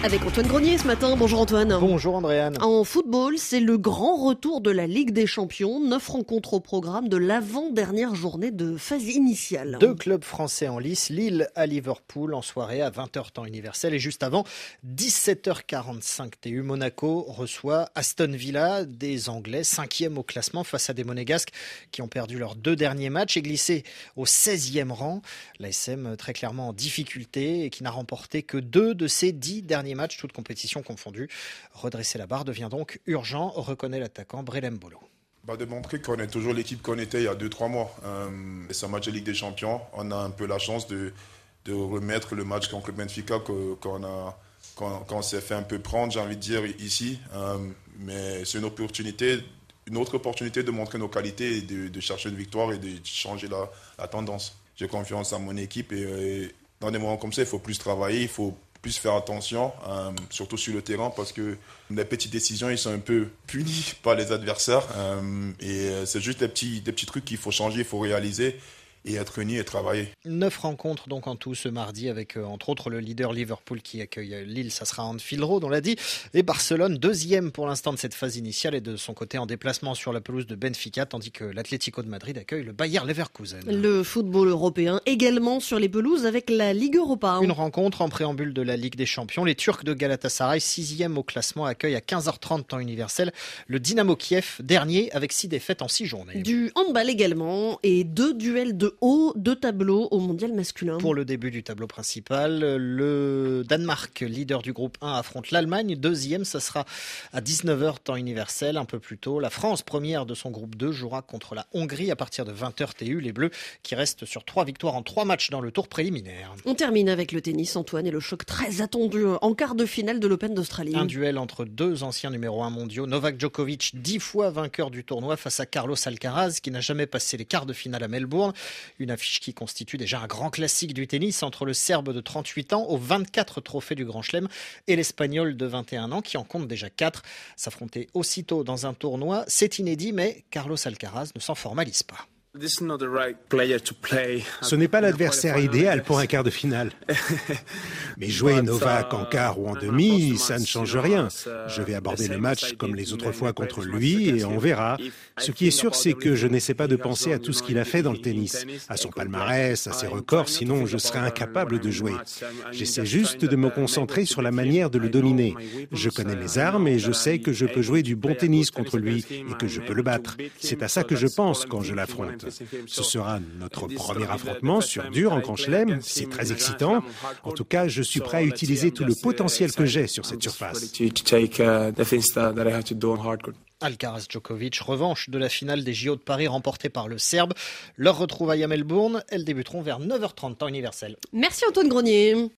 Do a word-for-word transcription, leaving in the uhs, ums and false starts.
Avec Antoine Grenier ce matin. Bonjour Antoine. Bonjour Andréane. En football, c'est le grand retour de la Ligue des Champions. Neuf rencontres au programme de l'avant-dernière journée de phase initiale. Deux clubs français en lice, Lille à Liverpool en soirée à vingt heures temps universel. Et juste avant, dix-sept heures quarante-cinq T U, Monaco reçoit Aston Villa, des Anglais, cinquième au classement face à des Monégasques qui ont perdu leurs deux derniers matchs et glissé au seizième rang. L'A S M très clairement en difficulté et qui n'a remporté que deux de ses dix derniers matchs, toutes compétitions confondues. Redresser la barre devient donc urgent, reconnaît l'attaquant Brelem Bolo. Bah de montrer qu'on est toujours l'équipe qu'on était il y a deux trois mois. Euh, c'est un match de Ligue des Champions. On a un peu la chance de, de remettre le match contre le Benfica que, qu'on, a, qu'on, qu'on s'est fait un peu prendre, j'ai envie de dire, ici. Euh, mais c'est une opportunité, une autre opportunité de montrer nos qualités, et de, de chercher une victoire et de changer la, la tendance. J'ai confiance en mon équipe et, et dans des moments comme ça, il faut plus travailler, il faut plus faire attention, euh, surtout sur le terrain, parce que les petites décisions, ils sont un peu punis par les adversaires. Euh, et c'est juste des petits, des petits trucs qu'il faut changer, il faut réaliser et être unis et travailler. Neuf rencontres donc en tout ce mardi avec euh, entre autres le leader Liverpool qui accueille Lille, ça sera Anfield Road, on l'a dit, et Barcelone deuxième pour l'instant de cette phase initiale et de son côté en déplacement sur la pelouse de Benfica, tandis que l'Atlético de Madrid accueille le Bayer Leverkusen. Le football européen également sur les pelouses avec la Ligue Europa. Une rencontre en préambule de la Ligue des Champions, les Turcs de Galatasaray, sixième au classement, accueillent à quinze heures trente temps universel le Dynamo Kiev, dernier avec six défaites en six journées. Du handball également et deux duels de haut, deux tableaux au mondial masculin. Pour le début du tableau principal, le Danemark, leader du groupe un, affronte l'Allemagne. Deuxième, ça sera à dix-neuf heures temps universel, un peu plus tôt. La France, première de son groupe deux, jouera contre la Hongrie à partir de vingt heures T U. Les Bleus qui restent sur trois victoires en trois matchs dans le tour préliminaire. On termine avec le tennis, Antoine, et le choc très attendu en quart de finale de l'Open d'Australie. Un duel entre deux anciens numéro un mondiaux. Novak Djokovic, dix fois vainqueur du tournoi, face à Carlos Alcaraz, qui n'a jamais passé les quarts de finale à Melbourne. Une affiche qui constitue déjà un grand classique du tennis entre le Serbe de trente-huit ans aux vingt-quatre trophées du Grand Chelem et l'Espagnol de vingt et un ans qui en compte déjà quatre. S'affronter aussitôt dans un tournoi, c'est inédit, mais Carlos Alcaraz ne s'en formalise pas. Ce n'est pas l'adversaire idéal pour un quart de finale. Mais jouer Novak en quart ou en demi, ça ne change rien. Je vais aborder le match comme les autres fois contre lui et on verra. Ce qui est sûr, c'est que je n'essaie pas de penser à tout ce qu'il a fait dans le tennis, à son palmarès, à ses records, sinon je serais incapable de jouer. J'essaie juste de me concentrer sur la manière de le dominer. Je connais mes armes et je sais que je peux jouer du bon tennis contre lui et que je peux le battre. C'est à ça que je pense quand je l'affronte. Ce sera notre premier affrontement sur dur en Grand Chelem, c'est très excitant. En tout cas, je suis prêt à utiliser tout le potentiel que j'ai sur cette surface. Alcaraz Djokovic, revanche de la finale des J O de Paris remportée par le Serbe. Leurs retrouvailles à Melbourne, elles débuteront vers neuf heures trente temps universel. Merci Antoine Grenier.